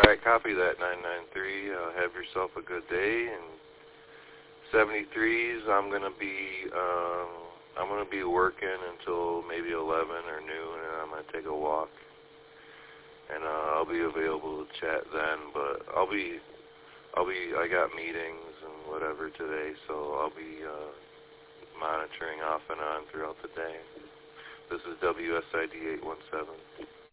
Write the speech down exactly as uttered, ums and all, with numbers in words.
right, copy that, nine nine three. Uh, have yourself a good day. And seventy-threes, I'm gonna be um, I'm gonna be working until maybe eleven or noon, and I'm gonna take a walk. And uh, I'll be available to chat then. But I'll be I'll be I got meetings and whatever today, so I'll be uh, monitoring off and on throughout the day. This is W S I D eight one seven.